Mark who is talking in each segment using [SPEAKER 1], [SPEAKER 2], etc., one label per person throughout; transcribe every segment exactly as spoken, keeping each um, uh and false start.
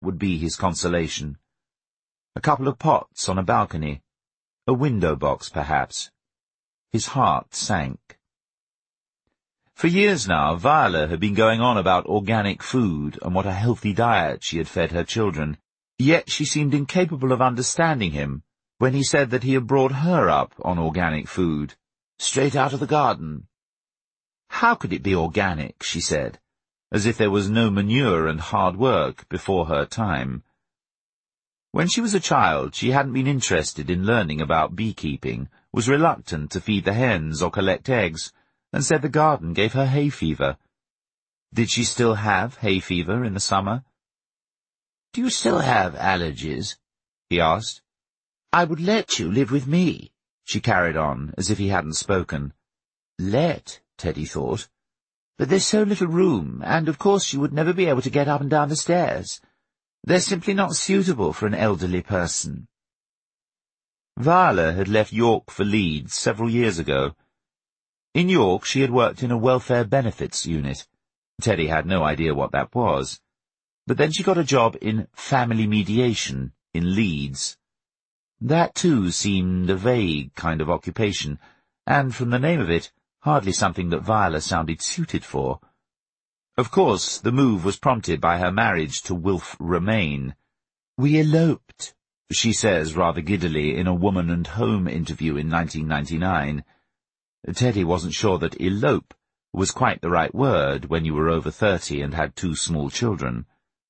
[SPEAKER 1] would be his consolation. A couple of pots on a balcony, a window box perhaps. His heart sank. For years now, Viola had been going on about organic food and what a healthy diet she had fed her children, yet she seemed incapable of understanding him when he said that he had brought her up on organic food, straight out of the garden. How could it be organic, she said, as if there was no manure and hard work before her time. When she was a child, she hadn't been interested in learning about beekeeping, was reluctant to feed the hens or collect eggs, and said the garden gave her hay fever. Did she still have hay fever in the summer? "Do you still have allergies?" he asked. "I would let you live with me," she carried on, as if he hadn't spoken. Let, Teddy thought. But there's so little room, and of course you would never be able to get up and down the stairs. They're simply not suitable for an elderly person. Viola had left York for Leeds several years ago. In York she had worked in a welfare benefits unit. Teddy had no idea what that was. But then she got a job in family mediation in Leeds. That too seemed a vague kind of occupation, and from the name of it, hardly something that Viola sounded suited for. Of course, the move was prompted by her marriage to Wilf Romaine. "We eloped," she says rather giddily in a Woman and Home interview in nineteen ninety-nine. Teddy wasn't sure that elope was quite the right word when you were over thirty and had two small children.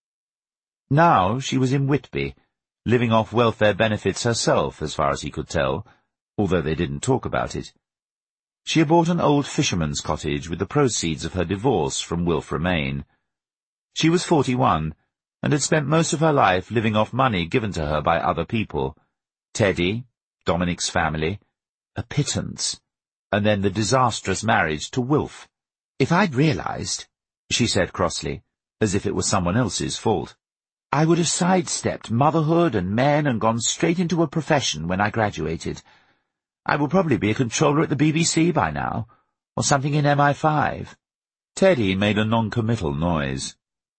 [SPEAKER 1] Now she was in Whitby, living off welfare benefits herself, as far as he could tell, although they didn't talk about it. She had bought an old fisherman's cottage with the proceeds of her divorce from Wilf Romaine. She was forty-one, and had spent most of her life living off money given to her by other people. Teddy, Dominic's family, a pittance, and then the disastrous marriage to Wilf. "If I'd realized," she said crossly, as if it was someone else's fault, "I would have sidestepped motherhood and men and gone straight into a profession when I graduated. I will probably be a controller at the B B C by now, or something in M I five. Teddy made a non-committal noise.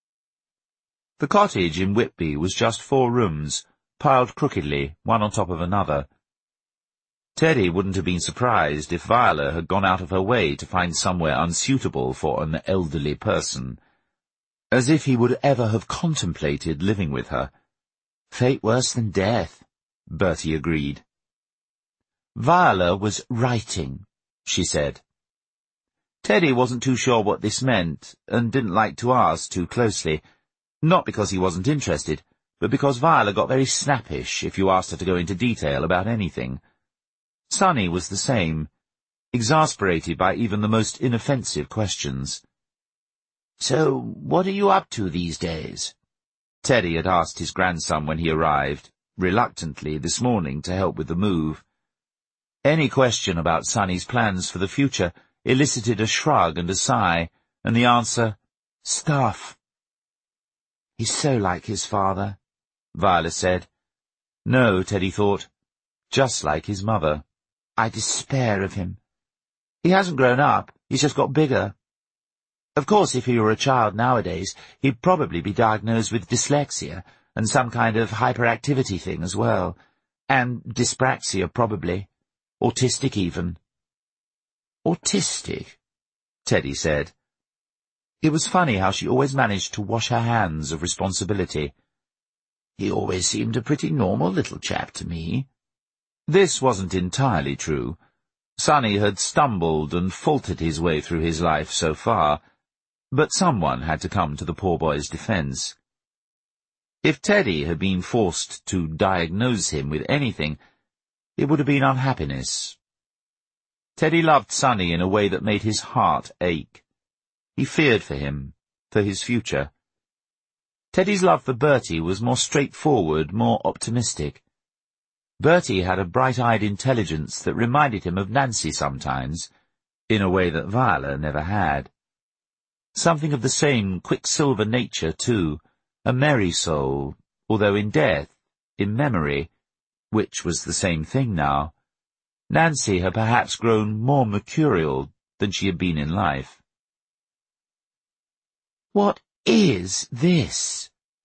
[SPEAKER 1] The cottage in Whitby was just four rooms, piled crookedly, one on top of another. Teddy wouldn't have been surprised if Viola had gone out of her way to find somewhere unsuitable for an elderly person. As if he would ever have contemplated living with her. Fate worse than death, Bertie agreed. Viola was writing, she said. Teddy wasn't too sure what this meant, and didn't like to ask too closely, not because he wasn't interested, but because Viola got very snappish if you asked her to go into detail about anything. Sonny was the same, exasperated by even the most inoffensive questions. "So, what are you up to these days?" Teddy had asked his grandson when he arrived, reluctantly, this morning to help with the move. Any question about Sonny's plans for the future elicited a shrug and a sigh, and the answer, "Stuff." "He's so like his father," Viola said. No, Teddy thought, just like his mother. "I despair of him. He hasn't grown up, he's just got bigger. Of course, if he were a child nowadays, he'd probably be diagnosed with dyslexia, and some kind of hyperactivity thing as well. And dyspraxia, probably. Autistic, even." "Autistic?" Teddy said. It was funny how she always managed to wash her hands of responsibility. "He always seemed a pretty normal little chap to me." This wasn't entirely true. Sonny had stumbled and faltered his way through his life so far, but someone had to come to the poor boy's defense. If Teddy had been forced to diagnose him with anything, it would have been unhappiness. Teddy loved Sonny in a way that made his heart ache. He feared for him, for his future. Teddy's love for Bertie was more straightforward, more optimistic. Bertie had a bright-eyed intelligence that reminded him of Nancy sometimes, in a way that Viola never had. Something of the same quicksilver nature, too, a merry soul, although in death, in memory, which was the same thing now, Nancy had perhaps grown more mercurial than she had been in life. "What is this?"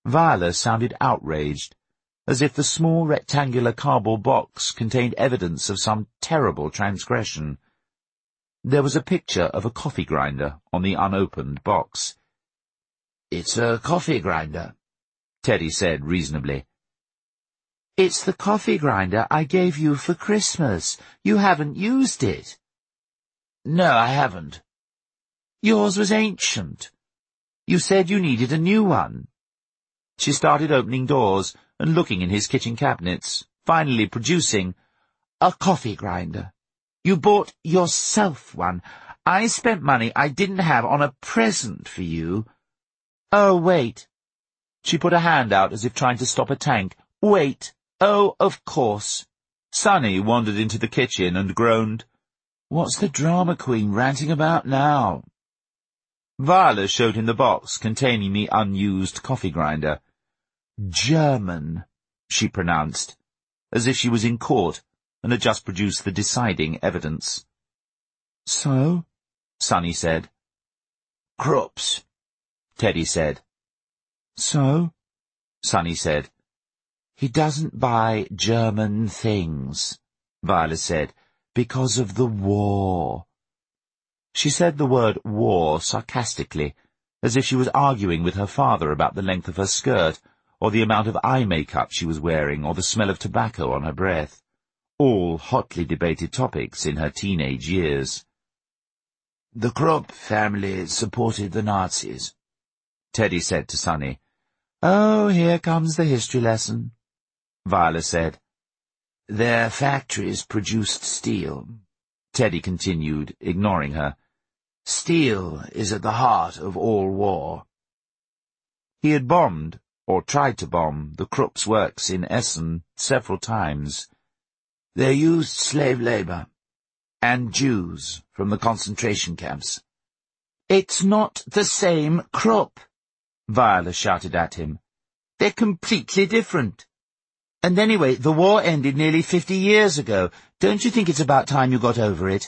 [SPEAKER 1] Viola sounded outraged, as if the small rectangular cardboard box contained evidence of some terrible transgression. There was a picture of a coffee grinder on the unopened box. "It's a coffee grinder," Teddy said reasonably. "It's the coffee grinder I gave you for Christmas. You haven't used it." "No, I haven't." "Yours was ancient. You said you needed a new one." She started opening doors and looking in his kitchen cabinets, finally producing a coffee grinder. "You bought yourself one. I spent money I didn't have on a present for you." "Oh, wait." She put a hand out as if trying to stop a tank. "Wait. Oh, of course." Sonny wandered into the kitchen and groaned, "What's the drama queen ranting about now?" Viola showed him the box containing the unused coffee grinder. "German," she pronounced, as if she was in court and had just produced the deciding evidence. "So?" Sonny said. "Krups," Teddy said. "So?" Sonny said. "He doesn't buy German things," Viola said, "because of the war." She said the word war sarcastically, as if she was arguing with her father about the length of her skirt, or the amount of eye makeup she was wearing, or the smell of tobacco on her breath. All hotly debated topics in her teenage years. "The Krupp family supported the Nazis," Teddy said to Sonny. "Oh, here comes the history lesson," Viola said. "Their factories produced steel," Teddy continued, ignoring her. "Steel is at the heart of all war." He had bombed, or tried to bomb, the Krupp's works in Essen several times. "They used slave labor and Jews from the concentration camps." "It's not the same Krupp," Viola shouted at him. "They're completely different. And anyway, the war ended nearly fifty years ago. Don't you think it's about time you got over it?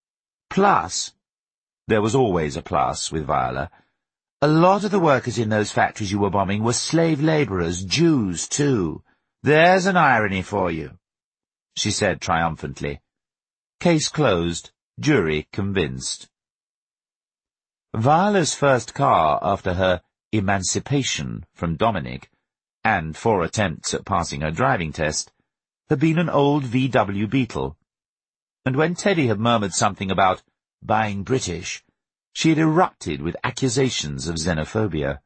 [SPEAKER 1] Plus," there was always a plus with Viola, "a lot of the workers in those factories you were bombing were slave laborers, Jews too. There's an irony for you," she said triumphantly. Case closed, jury convinced. Viola's first car after her emancipation from Dominic, and four attempts at passing her driving test, had been an old V W Beetle, and when Teddy had murmured something about buying British, she had erupted with accusations of xenophobia.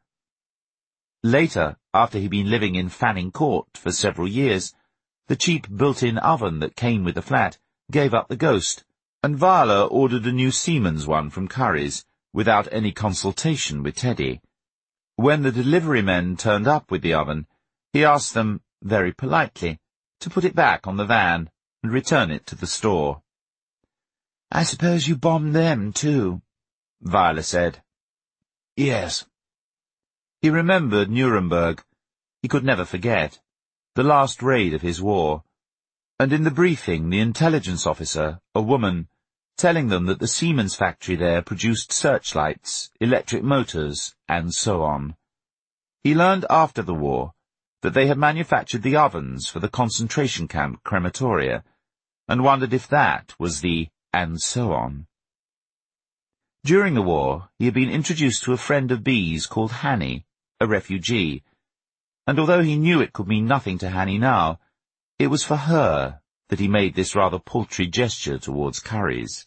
[SPEAKER 1] Later, after he'd been living in Fanning Court for several years, the cheap built-in oven that came with the flat gave up the ghost, and Viola ordered a new Siemens one from Curry's, without any consultation with Teddy. When the delivery men turned up with the oven, he asked them, very politely, to put it back on the van and return it to the store. "I suppose you bombed them, too," Viola said. "Yes." He remembered Nuremberg. He could never forget. The last raid of his war. And in the briefing, the intelligence officer, a woman, telling them that the Siemens factory there produced searchlights, electric motors, and so on. He learned after the war that they had manufactured the ovens for the concentration camp crematoria, and wondered if that was the and so on. During the war, he had been introduced to a friend of Bee's called Hanny, a refugee, and although he knew it could mean nothing to Hanny now, it was for her that he made this rather paltry gesture towards Curry's.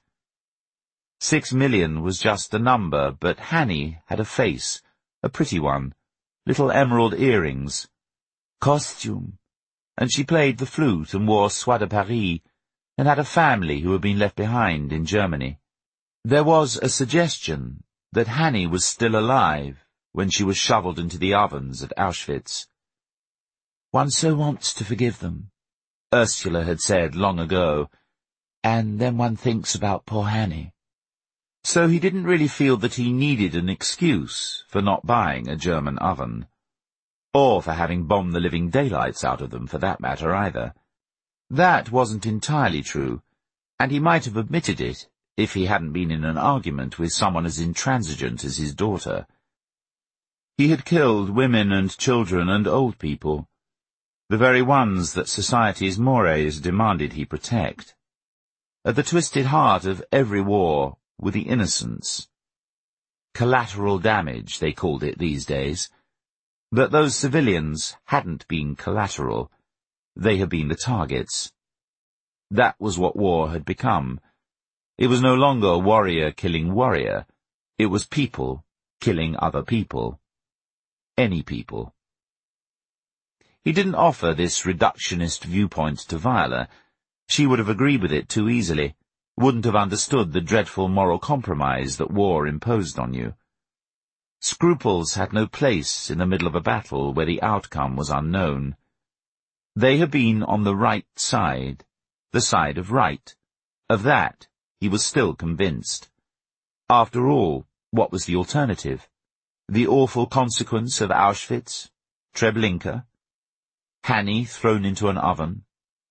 [SPEAKER 1] Six million was just a number, but Hanny had a face, a pretty one, little emerald earrings, costume, and she played the flute and wore soie de Paris, and had a family who had been left behind in Germany. There was a suggestion that Hanny was still alive when she was shoveled into the ovens at Auschwitz. "One so wants to forgive them," Ursula had said long ago, "and then one thinks about poor Hanny." So he didn't really feel that he needed an excuse for not buying a German oven. Or for having bombed the living daylights out of them, for that matter, either. That wasn't entirely true, and he might have admitted it if he hadn't been in an argument with someone as intransigent as his daughter. He had killed women and children and old people, the very ones that society's mores demanded he protect. At the twisted heart of every war were the innocents. Collateral damage, they called it these days. But those civilians hadn't been collateral. They had been the targets. That was what war had become. It was no longer warrior killing warrior. It was people killing other people. Any people. He didn't offer this reductionist viewpoint to Viola. She would have agreed with it too easily, wouldn't have understood the dreadful moral compromise that war imposed on you. Scruples had no place in the middle of a battle where the outcome was unknown. They had been on the right side, the side of right. Of that, he was still convinced. After all, what was the alternative? The awful consequence of Auschwitz? Treblinka? Hanny thrown into an oven?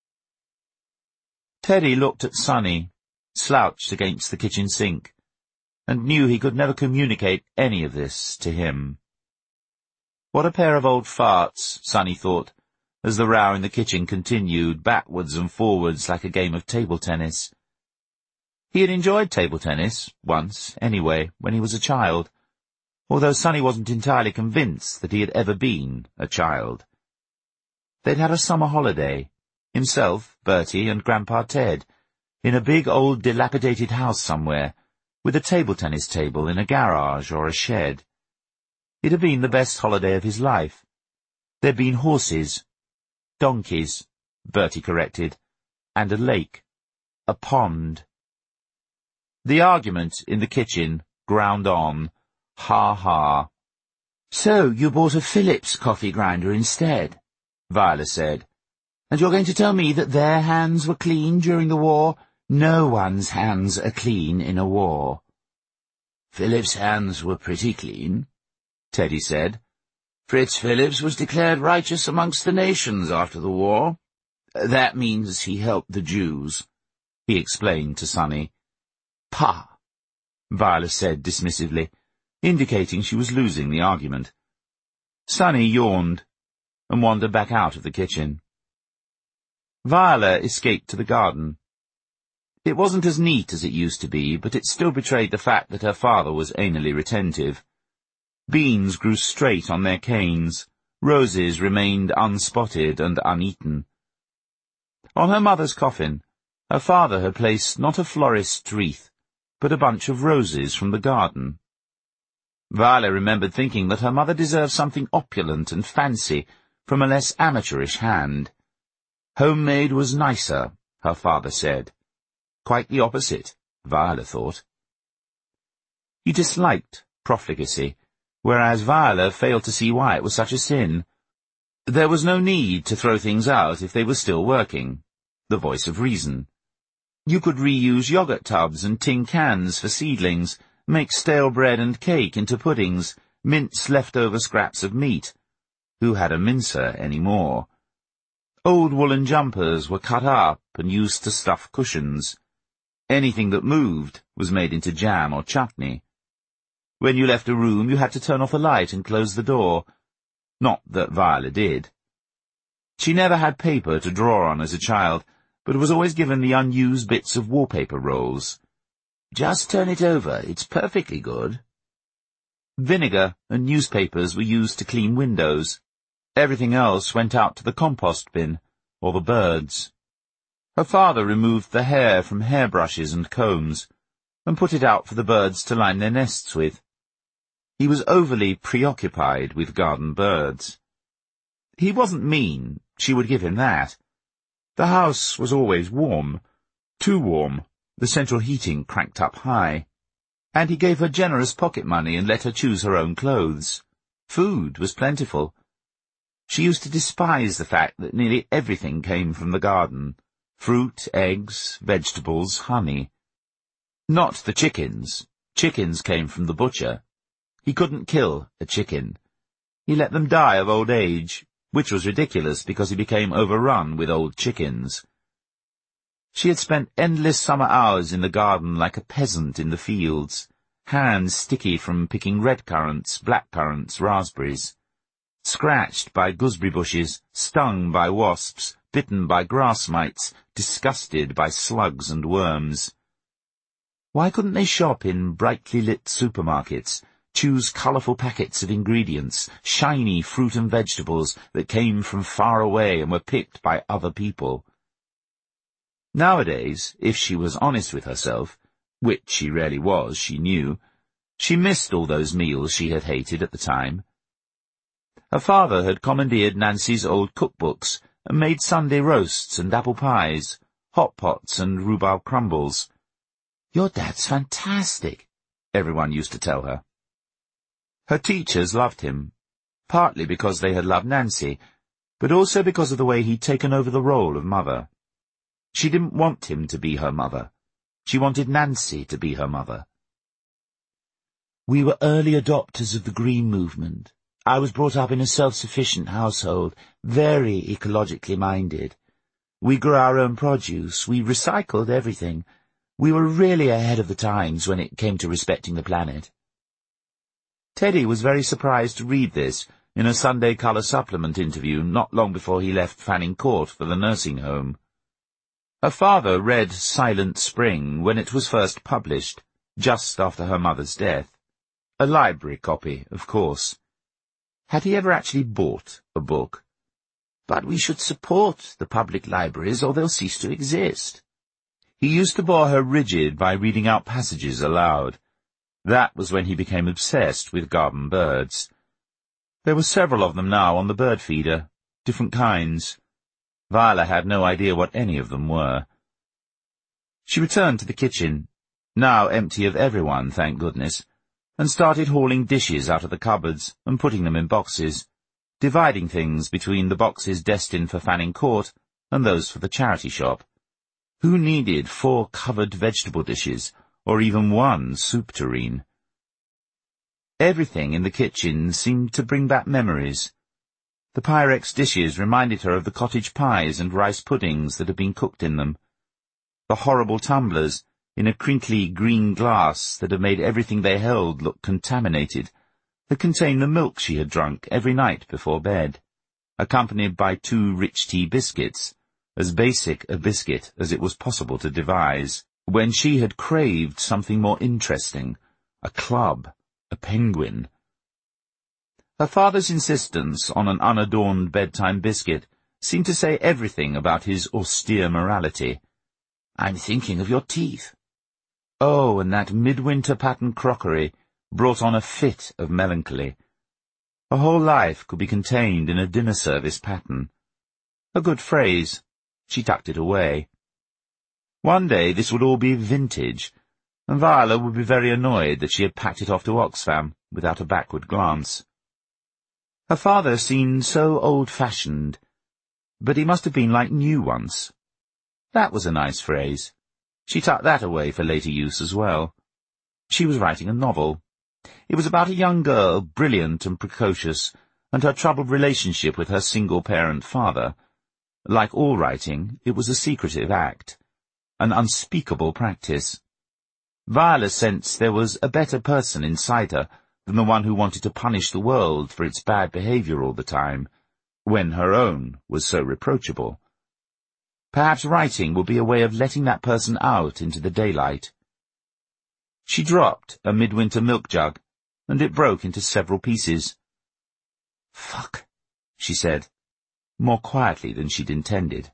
[SPEAKER 1] Teddy looked at Sonny, slouched against the kitchen sink, and knew he could never communicate any of this to him. What a pair of old farts, Sonny thought, as the row in the kitchen continued backwards and forwards like a game of table tennis. He had enjoyed table tennis, once, anyway, when he was a child, although Sonny wasn't entirely convinced that he had ever been a child. They'd had a summer holiday, himself, Bertie, and Grandpa Ted, in a big old dilapidated house somewhere, with a table tennis table in a garage or a shed. It had been the best holiday of his life. There'd been horses, donkeys, Bertie corrected, and a lake, a pond. The argument in the kitchen ground on, ha ha. "So you bought a Phillips coffee grinder instead," Viola said. "And you're going to tell me that their hands were clean during the war? No one's hands are clean in a war." "Phillips' hands were pretty clean," Teddy said. "Fritz Phillips was declared righteous amongst the nations after the war. That means he helped the Jews," he explained to Sonny. "Pah!" Viola said dismissively, indicating she was losing the argument. Sonny yawned and wandered back out of the kitchen. Viola escaped to the garden. It wasn't as neat as it used to be, but it still betrayed the fact that her father was anally retentive. Beans grew straight on their canes, roses remained unspotted and uneaten. On her mother's coffin, her father had placed not a florist's wreath, but a bunch of roses from the garden. Viola remembered thinking that her mother deserved something opulent and fancy from a less amateurish hand. Homemade was nicer, her father said. Quite the opposite, Viola thought. He disliked profligacy, whereas Viola failed to see why it was such a sin. There was no need to throw things out if they were still working. The voice of reason. You could reuse yogurt tubs and tin cans for seedlings, make stale bread and cake into puddings, mince leftover scraps of meat. Who had a mincer anymore? Old woolen jumpers were cut up and used to stuff cushions. Anything that moved was made into jam or chutney. When you left a room, you had to turn off the light and close the door. Not that Viola did. She never had paper to draw on as a child, but was always given the unused bits of wallpaper rolls. "Just turn it over, it's perfectly good." Vinegar and newspapers were used to clean windows. Everything else went out to the compost bin, or the birds. Her father removed the hair from hairbrushes and combs, and put it out for the birds to line their nests with. He was overly preoccupied with garden birds. He wasn't mean, she would give him that. The house was always warm, too warm, the central heating cranked up high. And he gave her generous pocket money and let her choose her own clothes. Food was plentiful. She used to despise the fact that nearly everything came from the garden. Fruit, eggs, vegetables, honey. Not the chickens. Chickens came from the butcher. He couldn't kill a chicken. He let them die of old age, which was ridiculous because he became overrun with old chickens. She had spent endless summer hours in the garden like a peasant in the fields, hands sticky from picking red currants, black currants, raspberries. Scratched by gooseberry bushes, stung by wasps, bitten by grass mites, disgusted by slugs and worms. Why couldn't they shop in brightly lit supermarkets, choose colourful packets of ingredients, shiny fruit and vegetables that came from far away and were picked by other people? Nowadays, if she was honest with herself, which she rarely was, she knew, she missed all those meals she had hated at the time. Her father had commandeered Nancy's old cookbooks and made Sunday roasts and apple pies, hot pots and rhubarb crumbles. "Your dad's fantastic," everyone used to tell her. Her teachers loved him, partly because they had loved Nancy, but also because of the way he'd taken over the role of mother. She didn't want him to be her mother. She wanted Nancy to be her mother. "We were early adopters of the green movement. I was brought up in a self-sufficient household, very ecologically minded. We grew our own produce, we recycled everything. We were really ahead of the times when it came to respecting the planet." Teddy was very surprised to read this in a Sunday Colour Supplement interview not long before he left Fanning Court for the nursing home. Her father read Silent Spring when it was first published, just after her mother's death. A library copy, of course. Had he ever actually bought a book? "But we should support the public libraries or they'll cease to exist." He used to bore her rigid by reading out passages aloud. That was when he became obsessed with garden birds. There were several of them now on the bird feeder, different kinds. Viola had no idea what any of them were. She returned to the kitchen, now empty of everyone, thank goodness, and started hauling dishes out of the cupboards and putting them in boxes, dividing things between the boxes destined for Fanning Court and those for the charity shop. Who needed four covered vegetable dishes, or even one soup tureen? Everything in the kitchen seemed to bring back memories. The Pyrex dishes reminded her of the cottage pies and rice puddings that had been cooked in them. The horrible tumblers in a crinkly green glass that had made everything they held look contaminated, that contained the milk she had drunk every night before bed, accompanied by two rich tea biscuits, as basic a biscuit as it was possible to devise, when she had craved something more interesting, a club, a penguin. Her father's insistence on an unadorned bedtime biscuit seemed to say everything about his austere morality. "I'm thinking of your teeth." Oh, and that midwinter pattern crockery brought on a fit of melancholy. Her whole life could be contained in a dinner service pattern. A good phrase. She tucked it away. One day this would all be vintage, and Viola would be very annoyed that she had packed it off to Oxfam without a backward glance. Her father seemed so old-fashioned, but he must have been like new once. That was a nice phrase. She tucked that away for later use as well. She was writing a novel. It was about a young girl, brilliant and precocious, and her troubled relationship with her single-parent father. Like all writing, it was a secretive act, an unspeakable practice. Viola sensed there was a better person inside her than the one who wanted to punish the world for its bad behaviour all the time, when her own was so reproachable. Perhaps writing would be a way of letting that person out into the daylight. She dropped a midwinter milk jug, and it broke into several pieces. "Fuck," she said, more quietly than she'd intended.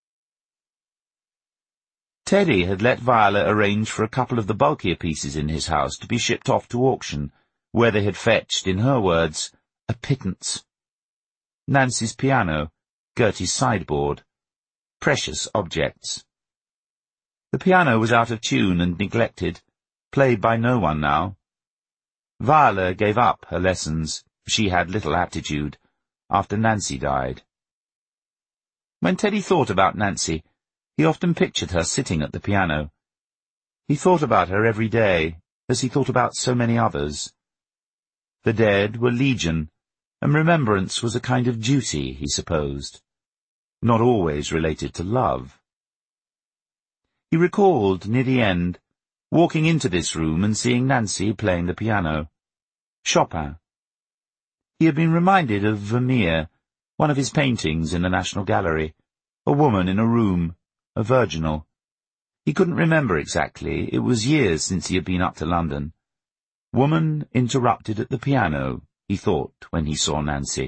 [SPEAKER 1] Teddy had let Viola arrange for a couple of the bulkier pieces in his house to be shipped off to auction, where they had fetched, in her words, a pittance. Nancy's piano, Gertie's sideboard. Precious objects. The piano was out of tune and neglected, played by no one now. Viola gave up her lessons, she had little aptitude, after Nancy died. When Teddy thought about Nancy, he often pictured her sitting at the piano. He thought about her every day, as he thought about so many others. The dead were legion, and remembrance was a kind of duty, he supposed. Not always related to love. He recalled, near the end, walking into this room and seeing Nancy playing the piano. Chopin. He had been reminded of Vermeer, one of his paintings in the National Gallery, a woman in a room, a virginal. He couldn't remember exactly, it was years since he had been up to London. Woman interrupted at the piano, he thought when he saw Nancy.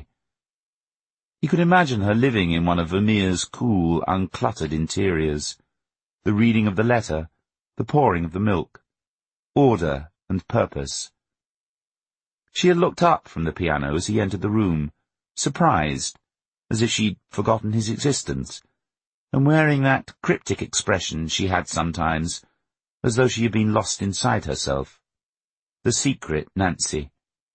[SPEAKER 1] He could imagine her living in one of Vermeer's cool, uncluttered interiors, the reading of the letter, the pouring of the milk, order and purpose. She had looked up from the piano as he entered the room, surprised, as if she'd forgotten his existence, and wearing that cryptic expression she had sometimes, as though she had been lost inside herself. The secret Nancy.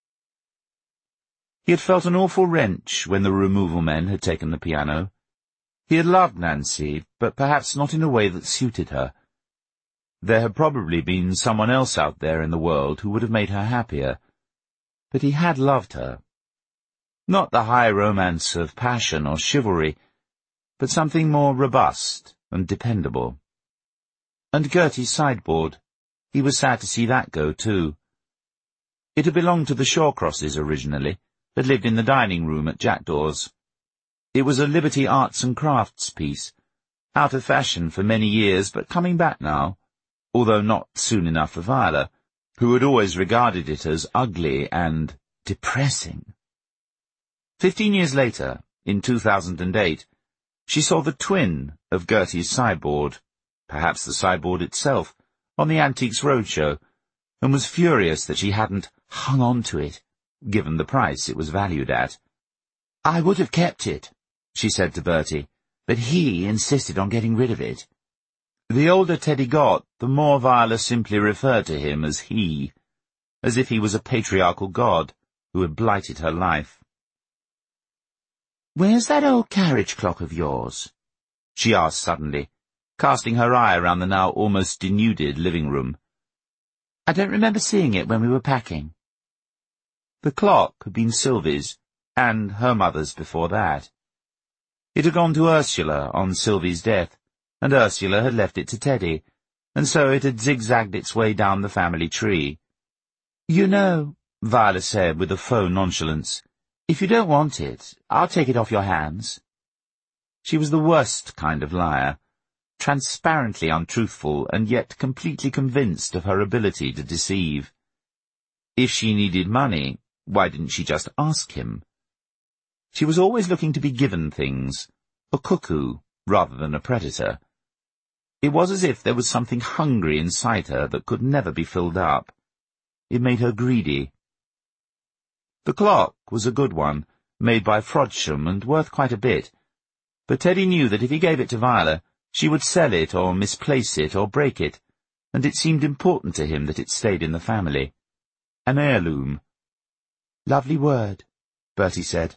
[SPEAKER 1] He had felt an awful wrench when the removal men had taken the piano. He had loved Nancy, but perhaps not in a way that suited her. There had probably been someone else out there in the world who would have made her happier. But he had loved her. Not the high romance of passion or chivalry, but something more robust and dependable. And Gertie's sideboard. He was sad to see that go, too. It had belonged to the Shawcrosses originally, had lived in the dining room at Jackdaw's. It was a Liberty Arts and Crafts piece, out of fashion for many years, but coming back now, although not soon enough for Viola, who had always regarded it as ugly and depressing. Fifteen years later, in two thousand eight, she saw the twin of Gertie's sideboard, perhaps the sideboard itself, on the Antiques Roadshow, and was furious that she hadn't hung on to it, given the price it was valued at. "I would have kept it," she said to Bertie, "but he insisted on getting rid of it." The older Teddy got, the more Viola simply referred to him as he, as if he was a patriarchal god who had blighted her life. "Where's that old carriage clock of yours?" she asked suddenly, casting her eye around the now almost denuded living room. "I don't remember seeing it when we were packing." The clock had been Sylvie's, and her mother's before that. It had gone to Ursula on Sylvie's death, and Ursula had left it to Teddy, and so it had zigzagged its way down the family tree. "You know," Viola said with a faux nonchalance, "if you don't want it, I'll take it off your hands." She was the worst kind of liar, transparently untruthful and yet completely convinced of her ability to deceive. If she needed money, why didn't she just ask him? She was always looking to be given things, a cuckoo rather than a predator. It was as if there was something hungry inside her that could never be filled up. It made her greedy. The clock was a good one, made by Frodsham and worth quite a bit, but Teddy knew that if he gave it to Viola, she would sell it or misplace it or break it, and it seemed important to him that it stayed in the family. An heirloom. "Lovely word," Bertie said.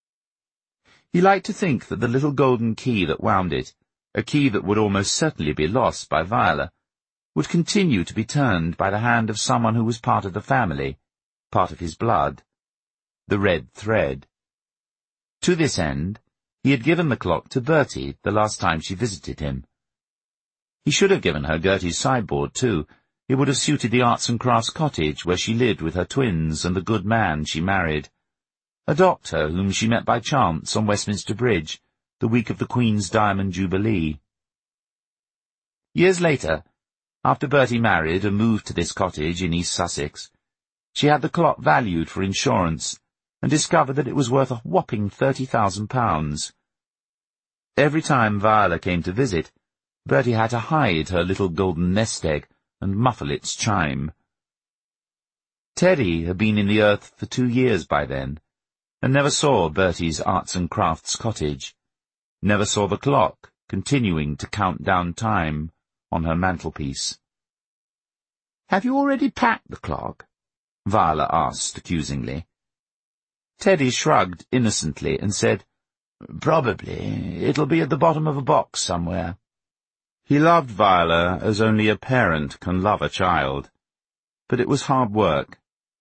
[SPEAKER 1] He liked to think that the little golden key that wound it, a key that would almost certainly be lost by Viola, would continue to be turned by the hand of someone who was part of the family, part of his blood. The red thread. To this end, he had given the clock to Bertie the last time she visited him. He should have given her Gertie's sideboard, too. It would have suited the Arts and Crafts cottage where she lived with her twins and the good man she married, a doctor whom she met by chance on Westminster Bridge, the week of the Queen's Diamond Jubilee. Years later, after Bertie married and moved to this cottage in East Sussex, she had the clock valued for insurance and discovered that it was worth a whopping thirty thousand pounds. Every time Viola came to visit, Bertie had to hide her little golden nest egg and muffle its chime. Teddy had been in the earth for two years by then, and never saw Bertie's Arts and Crafts cottage, never saw the clock continuing to count down time on her mantelpiece. "Have you already packed the clock?" Viola asked accusingly. Teddy shrugged innocently and said, "Probably. It'll be at the bottom of a box somewhere." He loved Viola as only a parent can love a child, but it was hard work.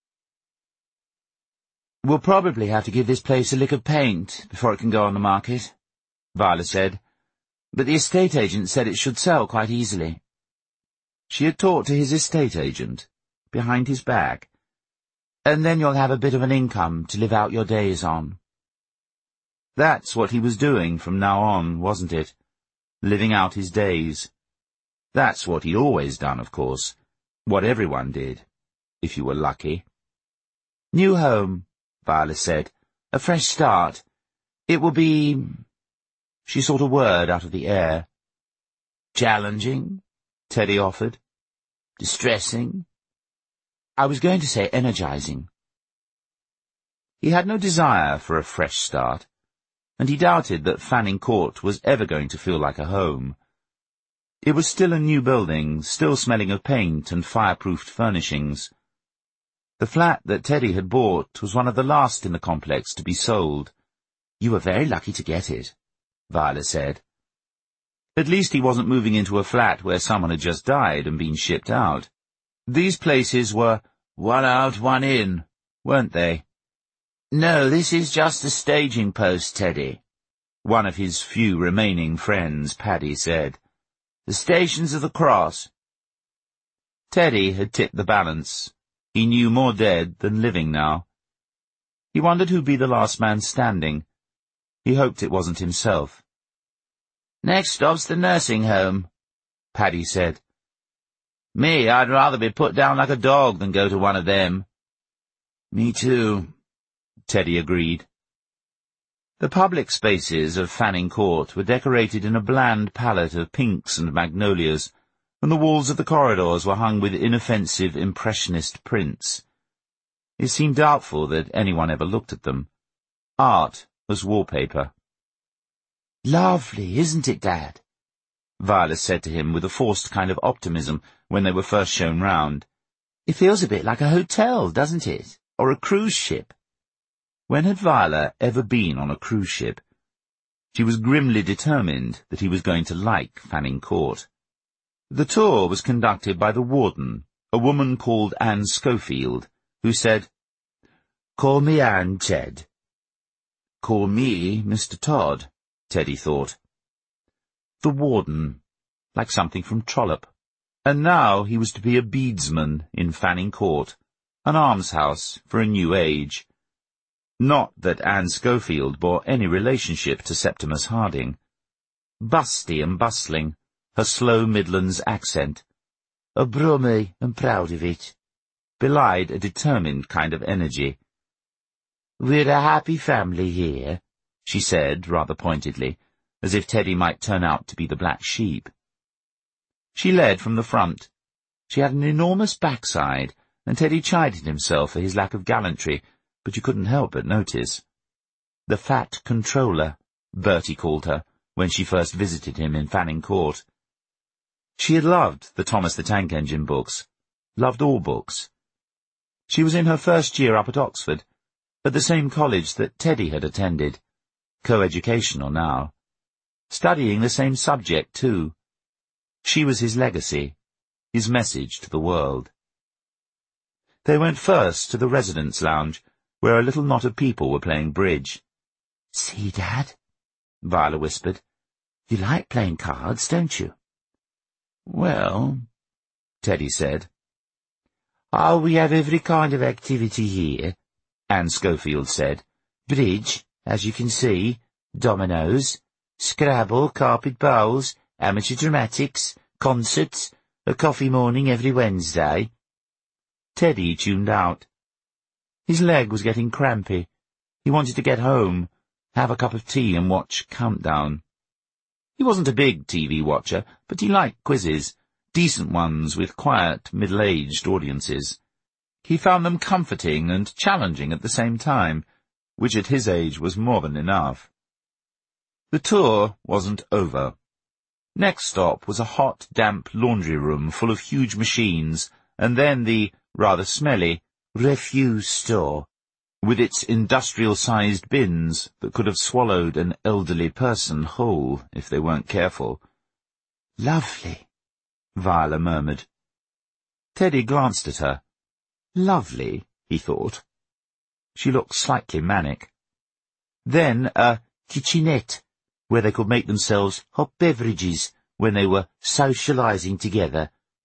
[SPEAKER 1] "We'll probably have to give this place a lick of paint before it can go on the market," Viola said, "but the estate agent said it should sell quite easily." She had talked to his estate agent, behind his back. And then you'll have a bit of an income to live out your days on. That's what he was doing from now on, wasn't it? Living out his days. That's what he'd always done, of course. What everyone did, if you were lucky. New home, Viola said. A fresh start. It will be... She sought a word out of the air. Challenging, Teddy offered. Distressing. I was going to say energizing. He had no desire for a fresh start, and he doubted that Fanning Court was ever going to feel like a home. It was still a new building, still smelling of paint and fireproofed furnishings. The flat that Teddy had bought was one of the last in the complex to be sold. You were very lucky to get it, Viola said. At least he wasn't moving into a flat where someone had just died and been shipped out. These places were one out, one in, weren't they? No, this is just a staging post, Teddy, one of his few remaining friends, Paddy, said. The Stations of the Cross. Teddy had tipped the balance. He knew more dead than living now. He wondered who'd be the last man standing. He hoped it wasn't himself. Next stop's the nursing home, Paddy said. Me, I'd rather be put down like a dog than go to one of them. Me too, Teddy agreed. The public spaces of Fanning Court were decorated in a bland palette of pinks and magnolias, and the walls of the corridors were hung with inoffensive impressionist prints. It seemed doubtful that anyone ever looked at them. Art was wallpaper. Lovely, isn't it, Dad? Viola said to him with a forced kind of optimism when they were first shown round. It feels a bit like a hotel, doesn't it? Or a cruise ship. When had Viola ever been on a cruise ship? She was grimly determined that he was going to like Fanning Court. The tour was conducted by the warden, a woman called Anne Schofield, who said, Call me Anne, Ted. Call me Mister Todd, Teddy thought. The warden, like something from Trollope. And now he was to be a beadsman in Fanning Court, an almshouse for a new age. Not that Anne Schofield bore any relationship to Septimus Harding. Busty and bustling, her slow Midlands accent, a brummy and proud of it, belied a determined kind of energy. We're a happy family here, she said rather pointedly, as if Teddy might turn out to be the black sheep. She led from the front. She had an enormous backside, and Teddy chided himself for his lack of gallantry, but you couldn't help but notice. The Fat Controller, Bertie called her, when she first visited him in Fanning Court. She had loved the Thomas the Tank Engine books, loved all books. She was in her first year up at Oxford, at the same college that Teddy had attended, co-educational now, studying the same subject too. She was his legacy, his message to the world. They went first to the residence lounge, where a little knot of people were playing bridge. See, Dad, Viola whispered. You like playing cards, don't you? Well, Teddy said. Oh, we have every kind of activity here, Anne Schofield said. Bridge, as you can see, dominoes, Scrabble, carpet bowls, amateur dramatics, concerts, a coffee morning every Wednesday. Teddy tuned out. His leg was getting crampy. He wanted to get home, have a cup of tea and watch Countdown. He wasn't a big T V watcher, but he liked quizzes, decent ones with quiet, middle-aged audiences. He found them comforting and challenging at the same time, which at his age was more than enough. The tour wasn't over. Next stop was a hot, damp laundry room full of huge machines, and then the, rather smelly, refuse store, with its industrial-sized bins that could have swallowed an elderly person whole if they weren't careful. Lovely, Viola murmured. Teddy glanced at her. Lovely, he thought. She looked slightly manic. Then a kitchenette, where they could make themselves hot beverages when they were socializing together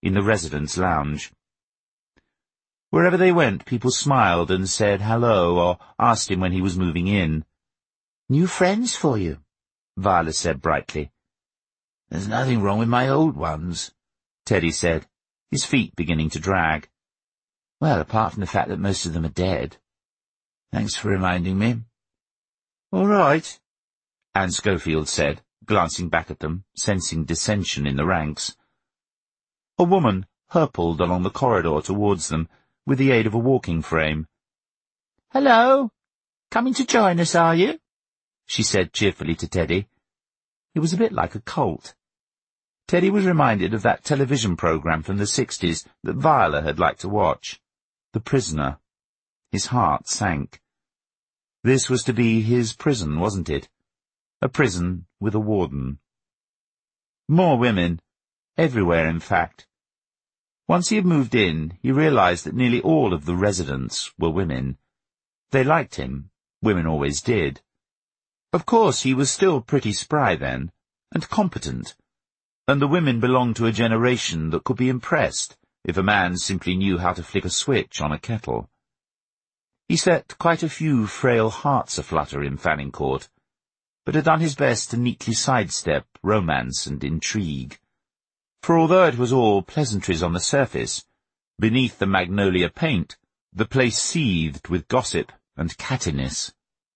[SPEAKER 1] in the residence lounge. Wherever they went, people smiled and said hello or asked him when he was moving in. "New friends for you," Viola said brightly. "There's nothing wrong with my old ones," Teddy said, his feet beginning to drag. "Well, apart from the fact that most of them are dead." "Thanks for reminding me." "All right," Anne Schofield said, glancing back at them, sensing dissension in the ranks. A woman hurtled along the corridor towards them with the aid of a walking frame. "Hello! Coming to join us, are you?" she said cheerfully to Teddy. It was a bit like a cult. Teddy was reminded of that television program from the sixties that Viola had liked to watch, The Prisoner. His heart sank. This was to be his prison, wasn't it? A prison with a warden. More women. Everywhere, in fact. Once he had moved in, he realized that nearly all of the residents were women. They liked him. Women always did. Of course, he was still pretty spry then, and competent, and the women belonged to a generation that could be impressed if a man simply knew how to flick a switch on a kettle. He set quite a few frail hearts aflutter in Fanning Court, but had done his best to neatly sidestep romance and intrigue. For although it was all pleasantries on the surface, beneath the magnolia paint, the place seethed with gossip and cattiness.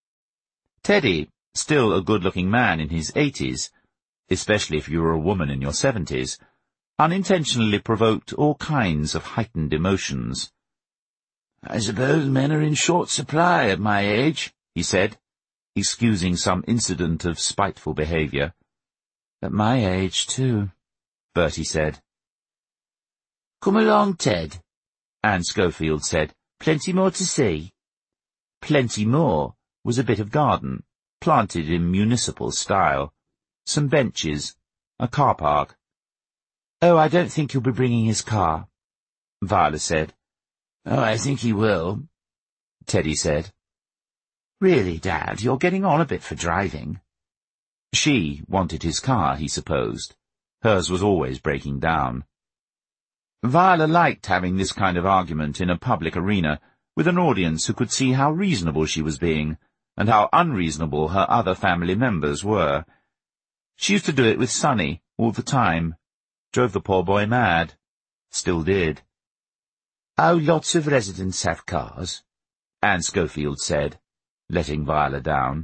[SPEAKER 1] Teddy, still a good-looking man in his eighties, especially if you were a woman in your seventies, unintentionally provoked all kinds of heightened emotions. "I suppose men are in short supply at my age," he said, excusing some incident of spiteful behaviour. "At my age, too," Bertie said. "Come along, Ted," Anne Schofield said. "Plenty more to see." Plenty more was a bit of garden, planted in municipal style, some benches, a car park. "Oh, I don't think he'll be bringing his car," Viola said. "Oh, I think he will," Teddy said. "Really, Dad, you're getting on a bit for driving." She wanted his car, he supposed. Hers was always breaking down. Viola liked having this kind of argument in a public arena, with an audience who could see how reasonable she was being, and how unreasonable her other family members were. She used to do it with Sonny all the time. Drove the poor boy mad. Still did. "Oh, lots of residents have cars," Anne Schofield said, letting Viola down.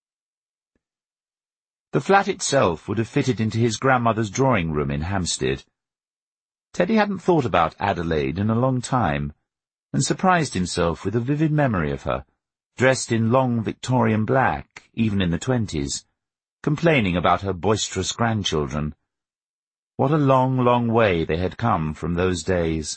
[SPEAKER 1] The flat itself would have fitted into his grandmother's drawing room in Hampstead. Teddy hadn't thought about Adelaide in a long time, and surprised himself with a vivid memory of her, dressed in long Victorian black, even in the twenties, complaining about her boisterous grandchildren. What a long, long way they had come from those days.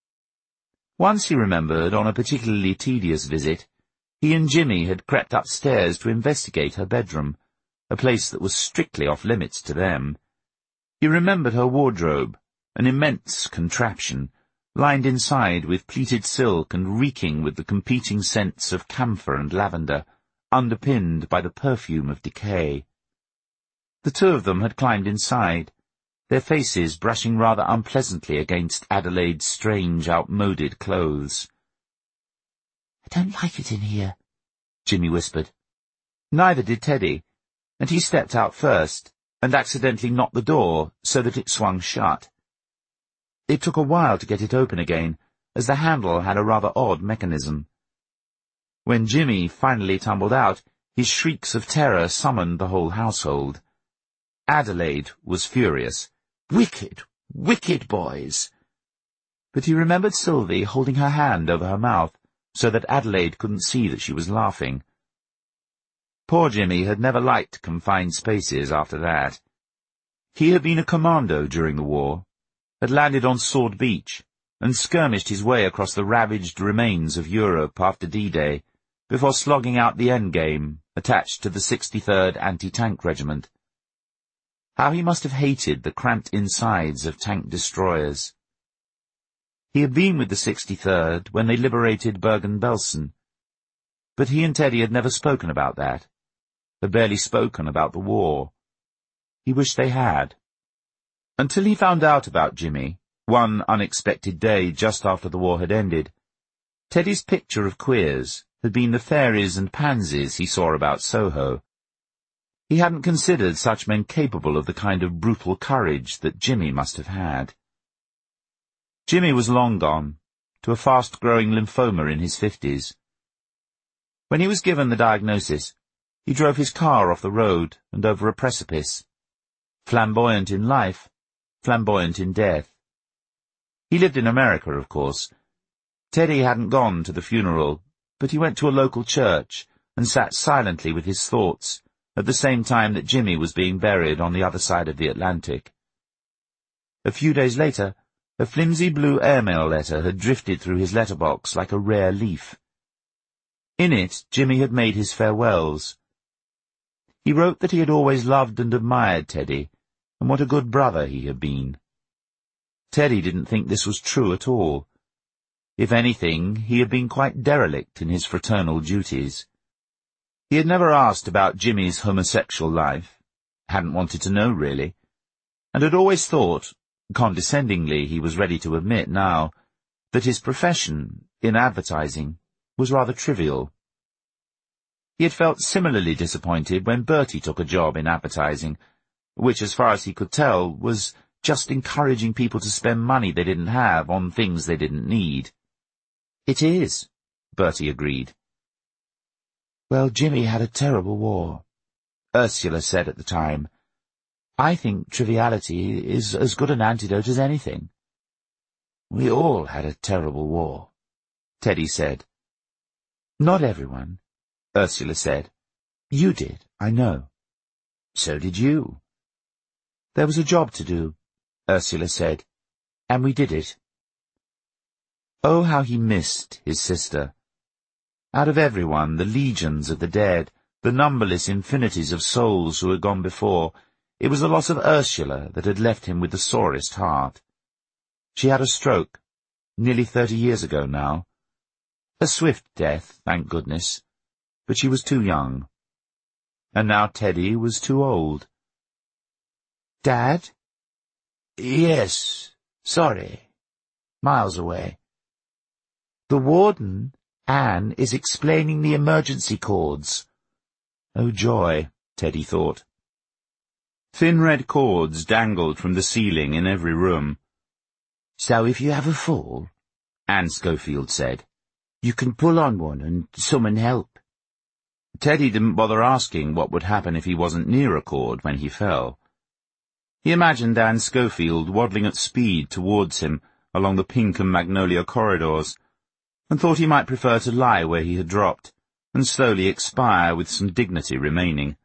[SPEAKER 1] Once he remembered, on a particularly tedious visit, he and Jimmy had crept upstairs to investigate her bedroom, a place that was strictly off-limits to them. He remembered her wardrobe, an immense contraption, lined inside with pleated silk and reeking with the competing scents of camphor and lavender, underpinned by the perfume of decay. The two of them had climbed inside, their faces brushing rather unpleasantly against Adelaide's strange, outmoded clothes. "I don't like it in here," Jimmy whispered. Neither did Teddy, and he stepped out first, and accidentally knocked the door so that it swung shut. It took a while to get it open again, as the handle had a rather odd mechanism. When Jimmy finally tumbled out, his shrieks of terror summoned the whole household. Adelaide was furious. Wicked, wicked boys! But he remembered Sylvie holding her hand over her mouth, so that Adelaide couldn't see that she was laughing. Poor Jimmy had never liked confined spaces after that. He had been a commando during the war, had landed on Sword Beach, and skirmished his way across the ravaged remains of Europe after D-Day, before slogging out the endgame, attached to the sixty-third Anti-Tank Regiment. How he must have hated the cramped insides of tank destroyers. He had been with the sixty-third when they liberated Bergen-Belsen, but he and Teddy had never spoken about that, had barely spoken about the war. He wished they had. Until he found out about Jimmy, one unexpected day just after the war had ended, Teddy's picture of queers had been the fairies and pansies he saw about Soho. He hadn't considered such men capable of the kind of brutal courage that Jimmy must have had. Jimmy was long gone, to a fast-growing lymphoma in his fifties. When he was given the diagnosis, he drove his car off the road and over a precipice. Flamboyant in life, flamboyant in death. He lived in America, of course. Teddy hadn't gone to the funeral, but he went to a local church and sat silently with his thoughts at the same time that Jimmy was being buried on the other side of the Atlantic. A few days later, a flimsy blue airmail letter had drifted through his letterbox like a rare leaf. In it, Jimmy had made his farewells. He wrote that he had always loved and admired Teddy, and what a good brother he had been. Teddy didn't think this was true at all. If anything, he had been quite derelict in his fraternal duties. He had never asked about Jimmy's homosexual life, hadn't wanted to know really, and had always thought, condescendingly he was ready to admit now, that his profession, in advertising, was rather trivial. He had felt similarly disappointed when Bertie took a job in advertising, which, as far as he could tell, was just encouraging people to spend money they didn't have on things they didn't need. "It is," Bertie agreed. "Well, Jimmy had a terrible war," Ursula said at the time. "I think triviality is as good an antidote as anything." "We all had a terrible war," Teddy said. "Not everyone," Ursula said. "You did, I know." "So did you." "There was a job to do," Ursula said, "and we did it." Oh, how he missed his sister. Out of everyone, the legions of the dead, the numberless infinities of souls who had gone before, it was the loss of Ursula that had left him with the sorest heart. She had a stroke, nearly thirty years ago now. A swift death, thank goodness, but she was too young. And now Teddy was too old. "Dad?" "Yes, sorry. Miles away." "The warden, Anne, is explaining the emergency cords." Oh, joy, Teddy thought. Thin red cords dangled from the ceiling in every room. "So if you have a fall," Anne Schofield said, "you can pull on one and summon help." Teddy didn't bother asking what would happen if he wasn't near a cord when he fell. He imagined Anne Schofield waddling at speed towards him along the pink and magnolia corridors, and thought he might prefer to lie where he had dropped, and slowly expire with some dignity remaining.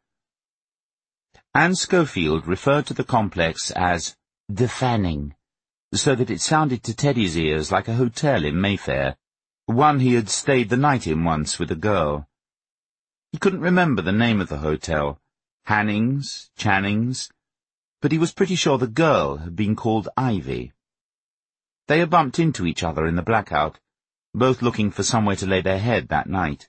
[SPEAKER 1] Anne Schofield referred to the complex as the Fanning, so that it sounded to Teddy's ears like a hotel in Mayfair, one he had stayed the night in once with a girl. He couldn't remember the name of the hotel, Hannings, Channings, but he was pretty sure the girl had been called Ivy. They had bumped into each other in the blackout, both looking for somewhere to lay their head that night.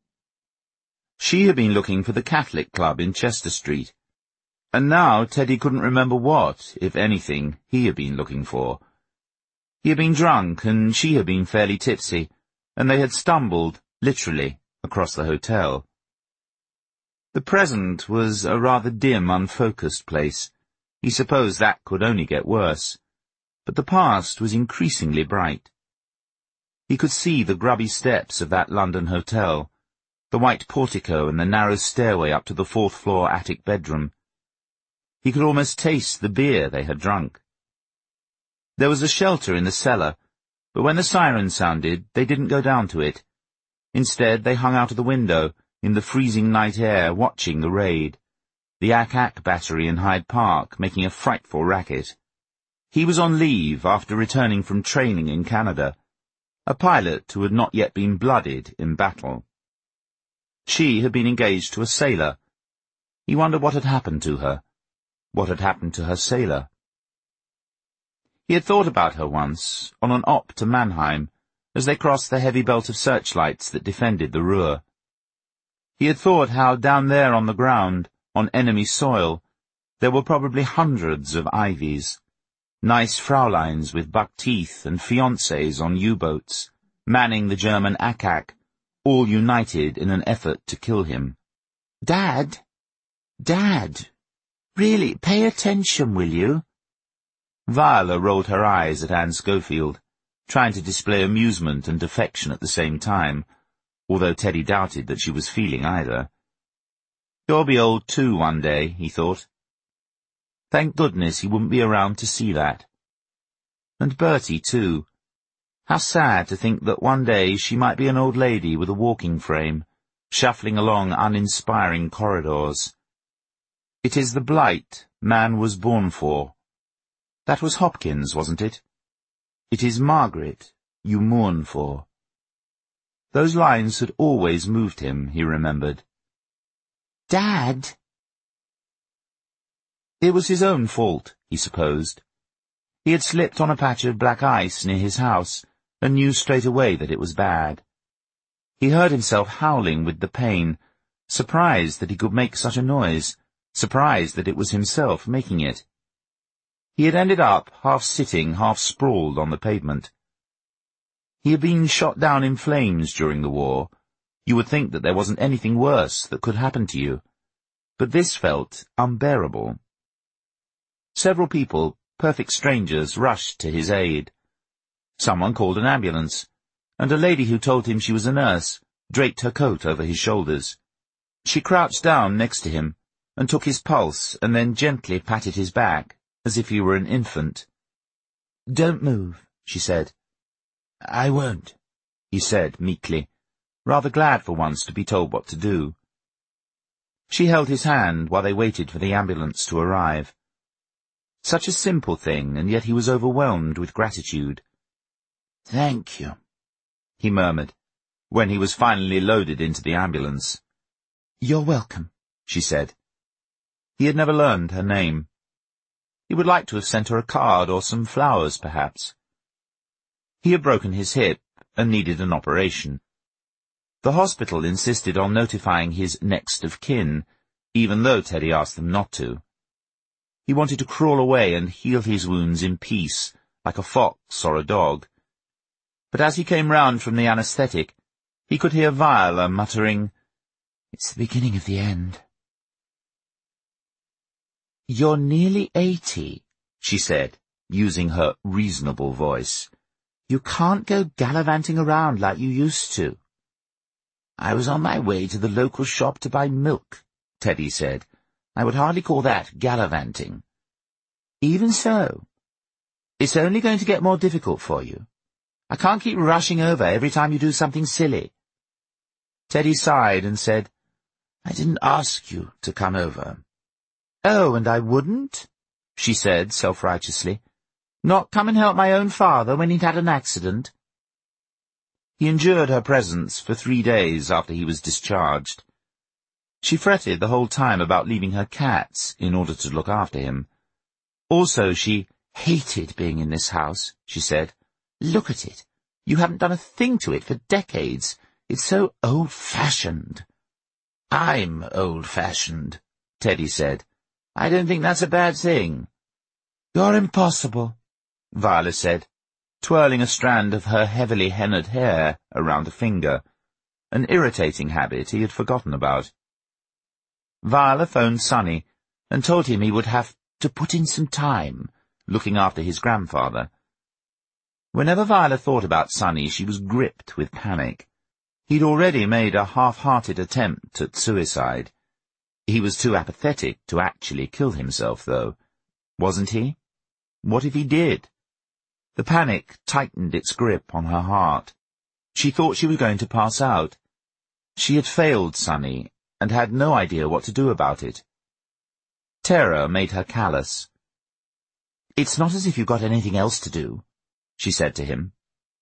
[SPEAKER 1] She had been looking for the Catholic Club in Chester Street, and now Teddy couldn't remember what, if anything, he had been looking for. He had been drunk, and she had been fairly tipsy, and they had stumbled, literally, across the hotel. The present was a rather dim, unfocused place. He supposed that could only get worse, but the past was increasingly bright. He could see the grubby steps of that London hotel, the white portico and the narrow stairway up to the fourth-floor attic bedroom. He could almost taste the beer they had drunk. There was a shelter in the cellar, but when the siren sounded, they didn't go down to it. Instead, they hung out of the window, in the freezing night air, watching the raid, the Ack-Ack battery in Hyde Park making a frightful racket. He was on leave after returning from training in Canada, a pilot who had not yet been blooded in battle. She had been engaged to a sailor. He wondered what had happened to her, what had happened to her sailor. He had thought about her once, on an op to Mannheim, as they crossed the heavy belt of searchlights that defended the Ruhr. He had thought how down there on the ground, on enemy soil, there were probably hundreds of Ivies, Nice Frauleins with buck teeth and fiancés on U-boats, manning the German Akak, all united in an effort to kill him. "Dad? Dad! Really, pay attention, will you?" Viola rolled her eyes at Anne Schofield, trying to display amusement and affection at the same time, although Teddy doubted that she was feeling either. "You'll be old too one day," he thought. Thank goodness he wouldn't be around to see that. And Bertie, too. How sad to think that one day she might be an old lady with a walking frame, shuffling along uninspiring corridors. It is the blight man was born for. That was Hopkins, wasn't it? It is Margaret you mourn for. Those lines had always moved him, he remembered. "Dad!" It was his own fault, he supposed. He had slipped on a patch of black ice near his house, and knew straight away that it was bad. He heard himself howling with the pain, surprised that he could make such a noise, surprised that it was himself making it. He had ended up half-sitting, half-sprawled on the pavement. He had been shot down in flames during the war. You would think that there wasn't anything worse that could happen to you. But this felt unbearable. Several people, perfect strangers, rushed to his aid. Someone called an ambulance, and a lady who told him she was a nurse draped her coat over his shoulders. She crouched down next to him and took his pulse and then gently patted his back, as if he were an infant. "Don't move," she said. "I won't," he said meekly, rather glad for once to be told what to do. She held his hand while they waited for the ambulance to arrive. Such a simple thing, and yet he was overwhelmed with gratitude. "Thank you," he murmured, when he was finally loaded into the ambulance. "You're welcome," she said. He had never learned her name. He would like to have sent her a card or some flowers, perhaps. He had broken his hip and needed an operation. The hospital insisted on notifying his next of kin, even though Teddy asked them not to. He wanted to crawl away and heal his wounds in peace, like a fox or a dog. But as he came round from the anaesthetic, he could hear Viola muttering, "It's the beginning of the end." "You're nearly eighty," she said, using her reasonable voice. "You can't go gallivanting around like you used to." "I was on my way to the local shop to buy milk," Teddy said. "I would hardly call that gallivanting." "Even so. It's only going to get more difficult for you. I can't keep rushing over every time you do something silly." Teddy sighed and said, "I didn't ask you to come over." "Oh, and I wouldn't?" she said self-righteously. "Not come and help my own father when he'd had an accident?" He endured her presence for three days after he was discharged. She fretted the whole time about leaving her cats in order to look after him. Also, she hated being in this house, she said. "Look at it. You haven't done a thing to it for decades. It's so old-fashioned." "I'm old-fashioned," Teddy said. "I don't think that's a bad thing." "You're impossible," Viola said, twirling a strand of her heavily hennaed hair around a finger, an irritating habit he had forgotten about. Viola phoned Sonny and told him he would have to put in some time looking after his grandfather. Whenever Viola thought about Sonny, she was gripped with panic. He'd already made a half-hearted attempt at suicide. He was too apathetic to actually kill himself, though. Wasn't he? What if he did? The panic tightened its grip on her heart. She thought she was going to pass out. She had failed Sonny, and had no idea what to do about it. Terror made her callous. "It's not as if you've got anything else to do," she said to him.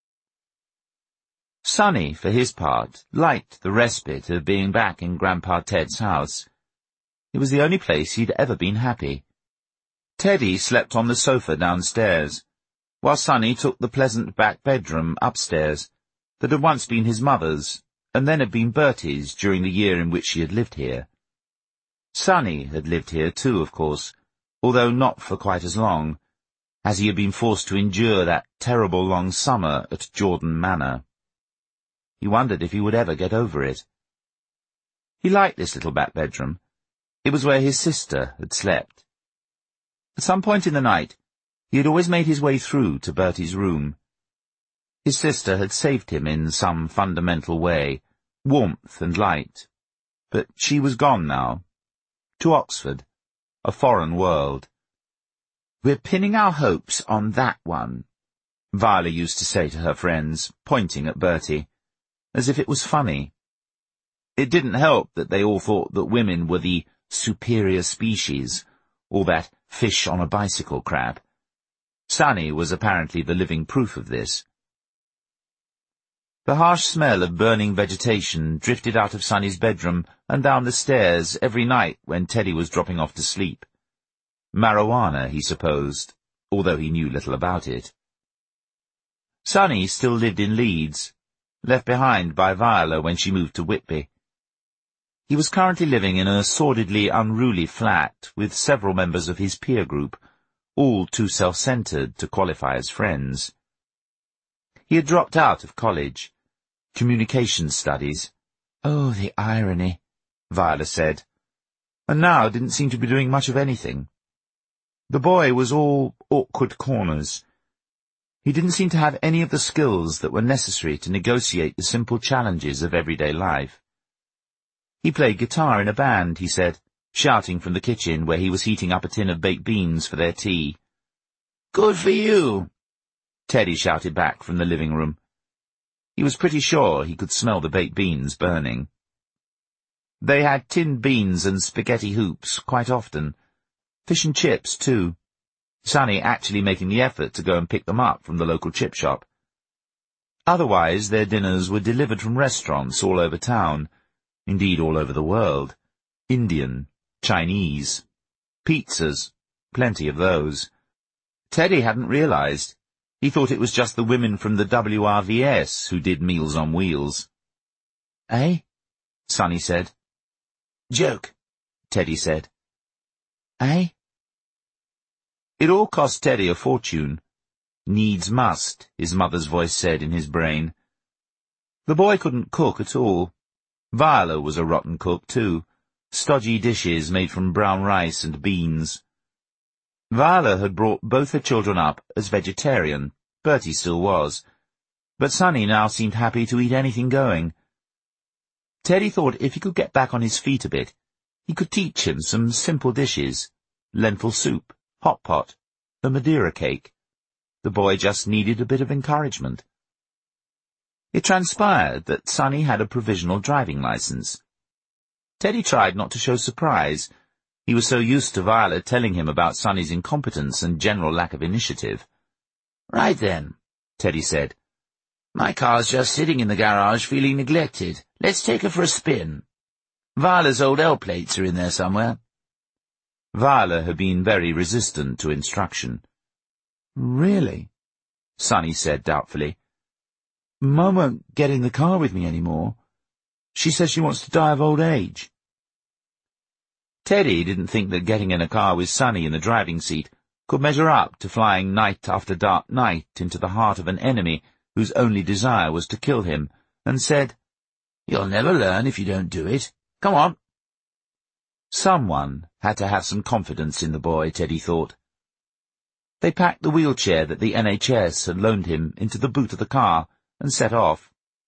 [SPEAKER 1] Sonny, for his part, liked the respite of being back in Grandpa Ted's house. It was the only place he'd ever been happy. Teddy slept on the sofa downstairs, while Sonny took the pleasant back bedroom upstairs that had once been his mother's, and then had been Bertie's during the year in which she had lived here. Sonny had lived here too, of course, although not for quite as long, as he had been forced to endure that terrible long summer at Jordan Manor. He wondered if he would ever get over it. He liked this little back bedroom. It was where his sister had slept. At some point in the night, he had always made his way through to Bertie's room. His sister had saved him in some fundamental way, warmth and light. But she was gone now. To Oxford, a foreign world. "We're pinning our hopes on that one," Viola used to say to her friends, pointing at Bertie, as if it was funny. It didn't help that they all thought that women were the superior species, all that fish-on-a-bicycle crap. Sunny was apparently the living proof of this. The harsh smell of burning vegetation drifted out of Sunny's bedroom and down the stairs every night when Teddy was dropping off to sleep. Marijuana, he supposed, although he knew little about it. Sunny still lived in Leeds, left behind by Viola when she moved to Whitby. He was currently living in a sordidly unruly flat with several members of his peer group, all too self-centered to qualify as friends. He had dropped out of college. Communications studies. Oh, the irony, Viola said, and now didn't seem to be doing much of anything. The boy was all awkward corners. He didn't seem to have any of the skills that were necessary to negotiate the simple challenges of everyday life. He played guitar in a band, he said, shouting from the kitchen where he was heating up a tin of baked beans for their tea. "Good for you," Teddy shouted back from the living room. He was pretty sure he could smell the baked beans burning. They had tinned beans and spaghetti hoops quite often. Fish and chips, too. Sunny actually making the effort to go and pick them up from the local chip shop. Otherwise, their dinners were delivered from restaurants all over town, indeed all over the world. Indian, Chinese, pizzas, plenty of those. Teddy hadn't realized. He thought it was just the women from the W R V S who did Meals on Wheels. "Eh?" Sunny said. "Joke," Teddy said. "Eh?" It all cost Teddy a fortune. Needs must, his mother's voice said in his brain. The boy couldn't cook at all. Viola was a rotten cook, too. Stodgy dishes made from brown rice and beans. Viola had brought both her children up as vegetarian. Bertie still was. But Sunny now seemed happy to eat anything going. Teddy thought if he could get back on his feet a bit, he could teach him some simple dishes. Lentil soup, hot pot, a Madeira cake. The boy just needed a bit of encouragement. It transpired that Sunny had a provisional driving license. Teddy tried not to show surprise. He was so used to Viola telling him about Sunny's incompetence and general lack of initiative. "Right then," Teddy said. "My car's just sitting in the garage feeling neglected. Let's take her for a spin. Viola's old L plates are in there somewhere." Viola had been very resistant to instruction. "Really?" Sunny said doubtfully. "Mum won't get in the car with me any more. She says she wants to die of old age." Teddy didn't think that getting in a car with Sunny in the driving seat could measure up to flying night after dark night into the heart of an enemy whose only desire was to kill him, and said, "You'll never learn if you don't do it. Come on." Someone had to have some confidence in the boy, Teddy thought. They packed the wheelchair that the N H S had loaned him into the boot of the car and set off.